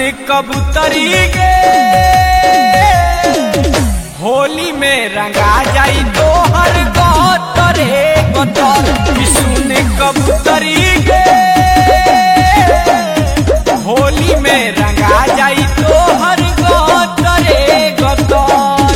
कबूतरी गे होली में रंगा जाई तोहर गोतरे गोतर सुन कबूतरी गे होली में रंगा जाई तोहर गोतरे गोतर।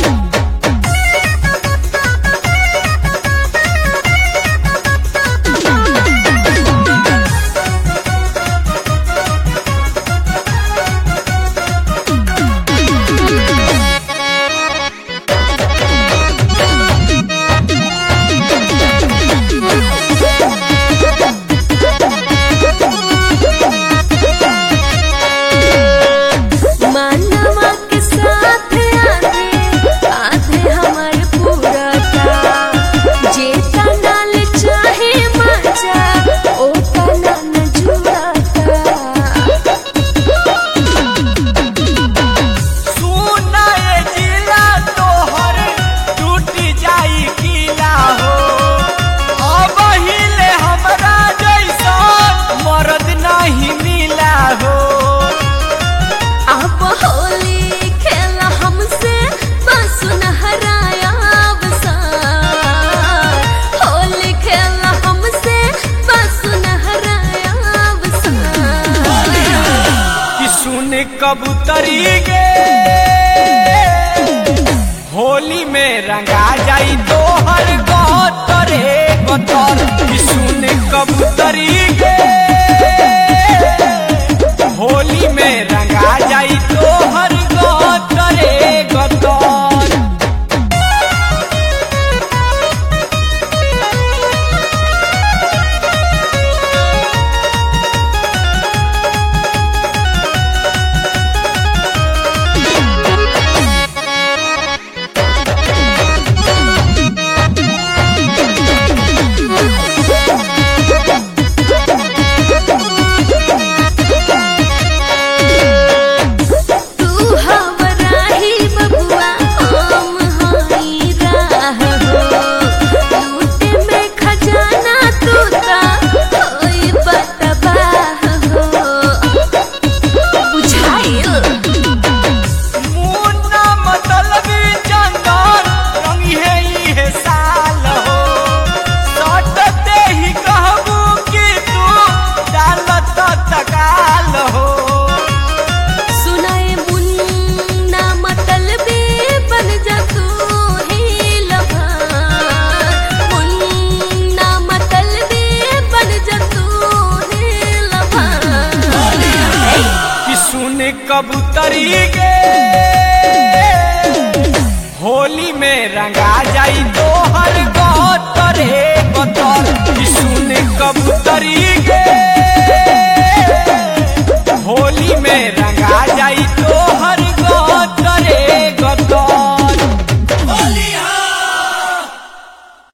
कबूतरी गे होली में रंगा जाई तोहर गोतरे गोतर सुन कबूतरी गे होली में रंगा जाई तोहर गोतरे गोतर। कबूतरी गे होली में रंगा जाई तोहर गोतरे गोतर सुन कबूतरी गे